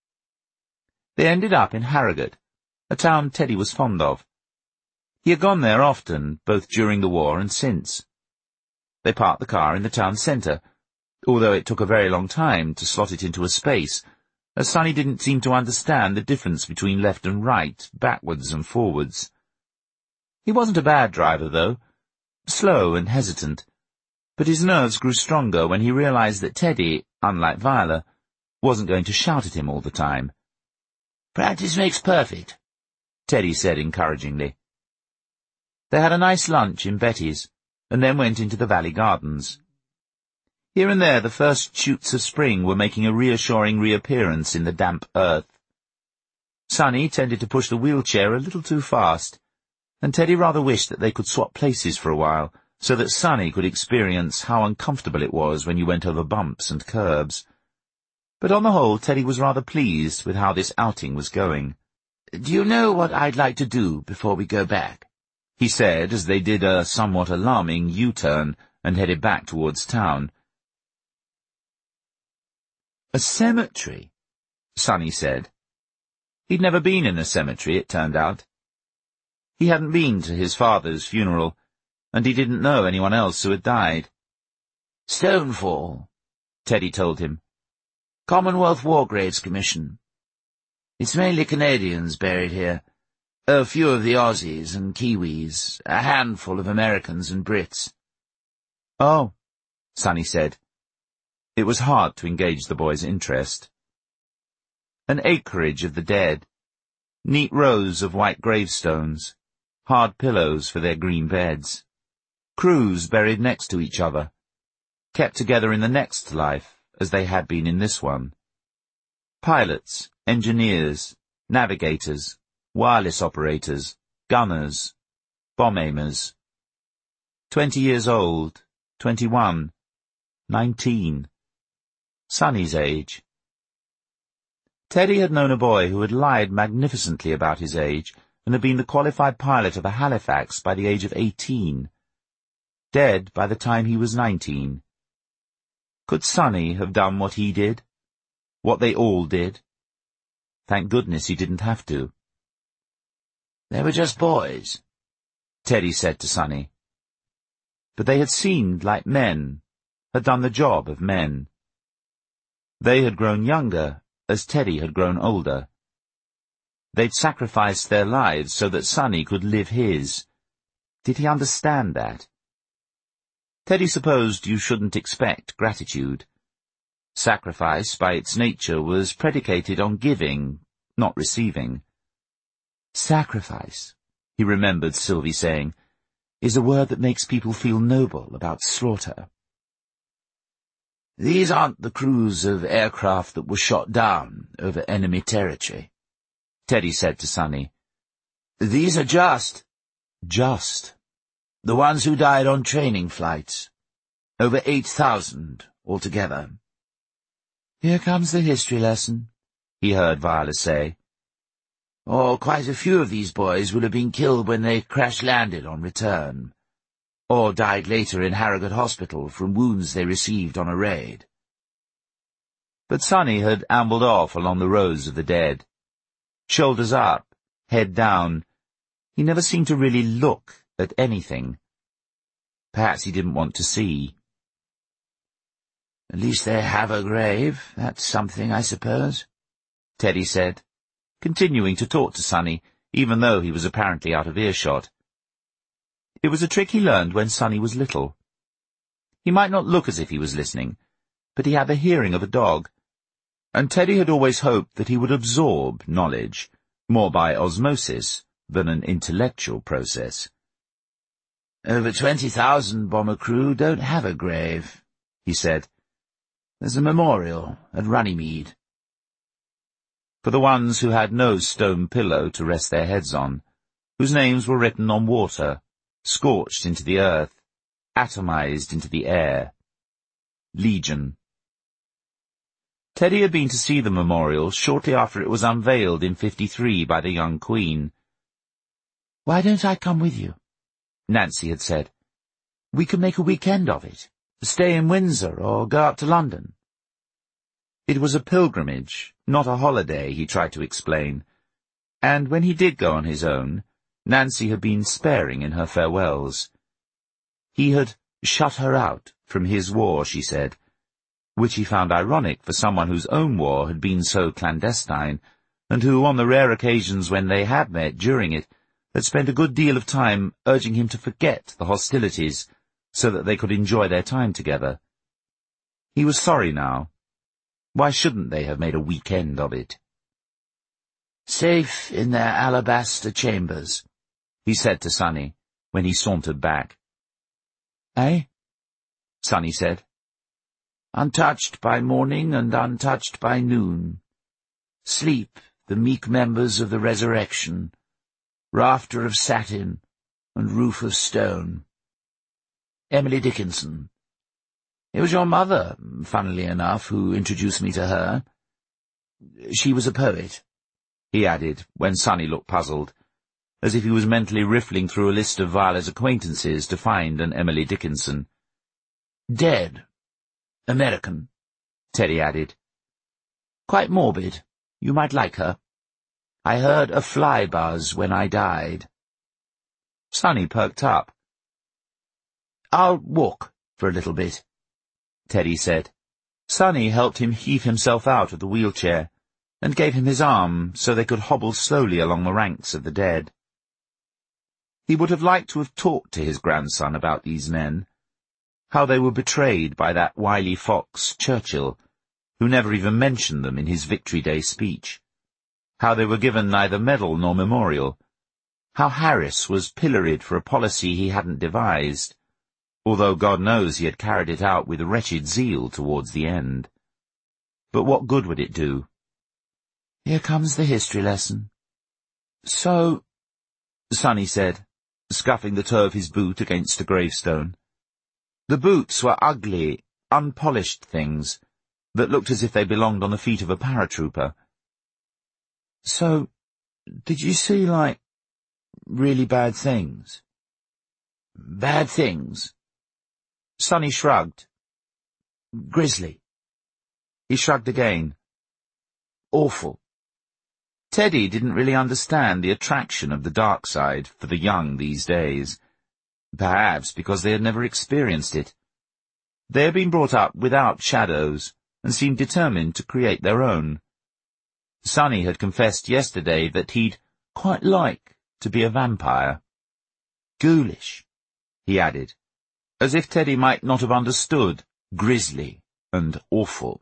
[SPEAKER 1] They ended up in Harrogate, a town Teddy was fond of. He had gone there often, both during the war and since. They parked the car in the town centre, although it took a very long time to slot it into a space, as Sunny didn't seem to understand the difference between left and right, backwards and forwards. He wasn't a bad driver, though, slow and hesitant, but his nerves grew stronger when he realized that Teddy, unlike Viola, wasn't going to shout at him all the time. "Practice makes perfect," Teddy said encouragingly. They had a nice lunch in Betty's, and then went into the Valley Gardens. Here and there the first shoots of spring were making a reassuring reappearance in the damp earth. Sunny tended to push the wheelchair a little too fast, and Teddy rather wished that they could swap places for a while, so that Sonny could experience how uncomfortable it was when you went over bumps and curbs. But on the whole, Teddy was rather pleased with how this outing was going.
[SPEAKER 2] "Do you know what I'd like to do before we go back?"
[SPEAKER 1] he said as they did a somewhat alarming U-turn and headed back towards town.
[SPEAKER 2] "A cemetery,"
[SPEAKER 1] Sonny said. He'd never been in a cemetery, it turned out. He hadn't been to his father's funeral, and he didn't know anyone else who had died.
[SPEAKER 2] "Stonefall,"
[SPEAKER 1] Teddy told him.
[SPEAKER 2] "Commonwealth War Graves Commission. It's mainly Canadians buried here. A few of the Aussies and Kiwis, a handful of Americans and Brits."
[SPEAKER 1] "Oh," Sonny said. It was hard to engage the boy's interest. An acreage of the dead, neat rows of white gravestones, hard pillows for their green beds, crews buried next to each other, kept together in the next life as they had been in this one. Pilots, engineers, navigators, wireless operators, gunners, bomb aimers. Twenty years old, twenty-one, nineteen. Sonny's age. Teddy had known a boy who had lied magnificently about his age and had been the qualified pilot of a Halifax by the age of eighteen. Dead by the time he was nineteen. Could Sonny have done what he did? What they all did? Thank goodness he didn't have to.
[SPEAKER 2] "They were just boys,"
[SPEAKER 1] Teddy said to Sonny. But they had seemed like men, had done the job of men. They had grown younger as Teddy had grown older. They'd sacrificed their lives so that Sonny could live his. Did he understand that? Teddy supposed you shouldn't expect gratitude. Sacrifice, by its nature, was predicated on giving, not receiving. Sacrifice, he remembered Sylvie saying, is a word that makes people feel noble about slaughter.
[SPEAKER 2] "These aren't the crews of aircraft that were shot down over enemy territory,"
[SPEAKER 1] Teddy said to Sonny.
[SPEAKER 2] "These are just...
[SPEAKER 1] Just.
[SPEAKER 2] the ones who died on training flights. Over eight thousand altogether."
[SPEAKER 1] "Here comes the history lesson," he heard Viola say.
[SPEAKER 2] "Or quite a few of these boys will have been killed when they crash-landed on return, or died later in Harrogate Hospital from wounds they received on a raid."
[SPEAKER 1] But Sonny had ambled off along the rows of the dead. Shoulders up, head down. He never seemed to really look at anything. Perhaps he didn't want to see.
[SPEAKER 2] "At least they have a grave. That's something, I suppose,"
[SPEAKER 1] Teddy said, continuing to talk to Sonny, even though he was apparently out of earshot. It was a trick he learned when Sonny was little. He might not look as if he was listening, but he had the hearing of a dog, and Teddy had always hoped that he would absorb knowledge, more by osmosis than an intellectual process.
[SPEAKER 2] "Over twenty thousand bomber crew don't have a grave," he said. "There's a memorial at Runnymede."
[SPEAKER 1] For the ones who had no stone pillow to rest their heads on, whose names were written on water, scorched into the earth, atomized into the air. Legion. Teddy had been to see the memorial shortly after it was unveiled in fifty-three by the young Queen.
[SPEAKER 2] "Why don't I come with you?"
[SPEAKER 1] Nancy had said.
[SPEAKER 2] "We could make a weekend of it. Stay in Windsor or go up to London."
[SPEAKER 1] It was a pilgrimage, not a holiday, he tried to explain, and when he did go on his own, Nancy had been sparing in her farewells. He had shut her out from his war, she said, which he found ironic for someone whose own war had been so clandestine, and who, on the rare occasions when they had met during it, had spent a good deal of time urging him to forget the hostilities so that they could enjoy their time together. He was sorry now. Why shouldn't they have made a weekend of it?
[SPEAKER 2] "Safe in their alabaster chambers,"
[SPEAKER 1] he said to Sonny when he sauntered back.
[SPEAKER 2] "Eh?"
[SPEAKER 1] Sonny said.
[SPEAKER 2] "Untouched by morning and untouched by noon. Sleep, the meek members of the resurrection, rafter of satin and roof of stone." Emily Dickinson. It was your mother, funnily enough, who introduced me to her. She was a poet," he added, when Sonny looked puzzled, as if he was mentally riffling through a list of Viola's acquaintances to find an Emily Dickinson. "Dead. American," Teddy added. "Quite morbid. You might like her. I heard a fly buzz when I died." Sonny perked up. "I'll walk for a little bit," Teddy said. Sonny helped him heave himself out of the wheelchair and gave him his arm so they could hobble slowly along the ranks of the dead. He would have liked to have talked to his grandson about these men, how they were betrayed by that wily fox, Churchill, who never even mentioned them in his Victory Day speech, how they were given neither medal nor memorial, how Harris was pilloried for a policy he hadn't devised, although God knows he had carried it out with wretched zeal towards the end. But what good would it do? "Here comes the history lesson." "So," Sonny said, scuffing the toe of his boot against a gravestone. The boots were ugly, unpolished things that looked as if they belonged on the feet of a paratrooper. "So, did you see, like, really bad things?" "Bad things?" Sonny shrugged. "Grisly." He shrugged again. "Awful." Teddy didn't really understand the attraction of the dark side for the young these days, perhaps because they had never experienced it. They had been brought up without shadows and seemed determined to create their own. Sonny had confessed yesterday that he'd quite like to be a vampire. "Ghoulish," he added, as if Teddy might not have understood grisly and awful.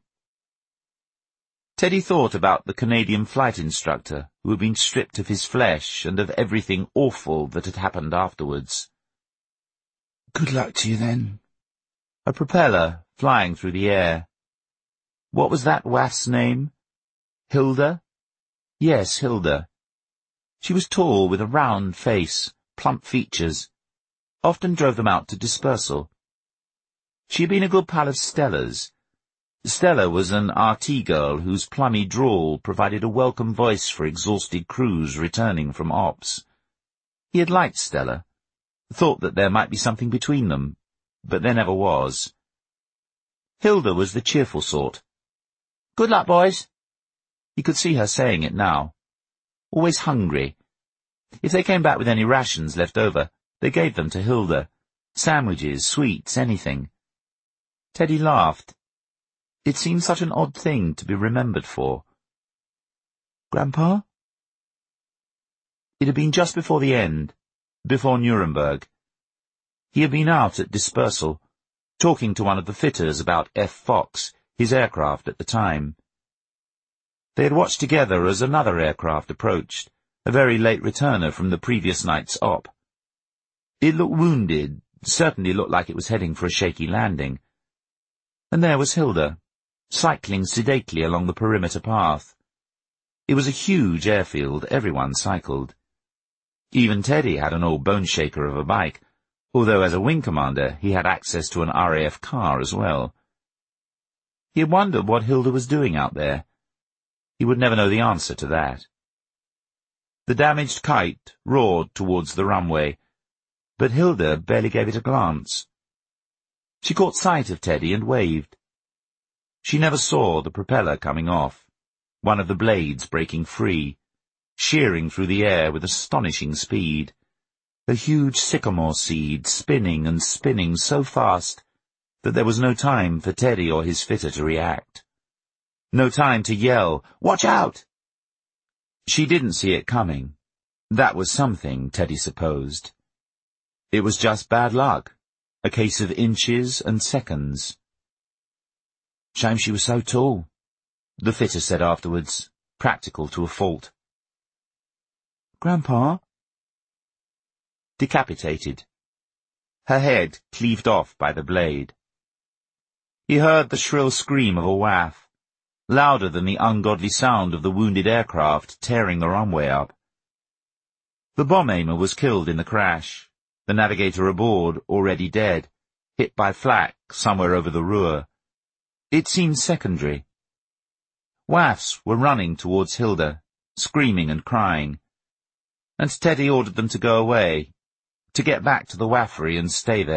[SPEAKER 2] Teddy thought about the Canadian flight instructor who had been stripped of his flesh and of everything awful that had happened afterwards. "Good luck to you, then." A propeller flying through the air. What was that waif's name? Hilda? Yes, Hilda. She was tall, with a round face, plump features. Often drove them out to dispersal. She had been a good pal of Stella's. Stella was an R T girl whose plummy drawl provided a welcome voice for exhausted crews returning from ops. He had liked Stella, thought that there might be something between them, but there never was. Hilda was the cheerful sort. "Good luck, boys." He could see her saying it now. Always hungry. If they came back with any rations left over, they gave them to Hilda. Sandwiches, sweets, anything. Teddy laughed. It seemed such an odd thing to be remembered for. "Grandpa?" It had been just before the end, before Nuremberg. He had been out at dispersal, talking to one of the fitters about F Fox, his aircraft at the time. They had watched together as another aircraft approached, a very late returner from the previous night's op. It looked wounded, certainly looked like it was heading for a shaky landing. And there was Hilda, cycling sedately along the perimeter path. It was a huge airfield, everyone cycled. Even Teddy had an old bone-shaker of a bike, although as a wing commander he had access to an R A F car as well. He had wondered what Hilda was doing out there. He would never know the answer to that. The damaged kite roared towards the runway, but Hilda barely gave it a glance. She caught sight of Teddy and waved. She never saw the propeller coming off, one of the blades breaking free, shearing through the air with astonishing speed, a huge sycamore seed spinning and spinning so fast that there was no time for Teddy or his fitter to react. No time to yell, "Watch out!" She didn't see it coming. That was something, Teddy supposed. It was just bad luck, a case of inches and seconds. "Shame she was so tall," the fitter said afterwards, practical to a fault. "Grandpa?" Decapitated. Her head cleaved off by the blade. He heard the shrill scream of a waff, louder than the ungodly sound of the wounded aircraft tearing the runway up. The bomb aimer was killed in the crash, the navigator aboard already dead,
[SPEAKER 1] hit by flak somewhere over the Ruhr. It seemed secondary. Waffs were running towards Hilda, screaming and crying, and Teddy ordered them to go away, to get back to the waffery and stay there.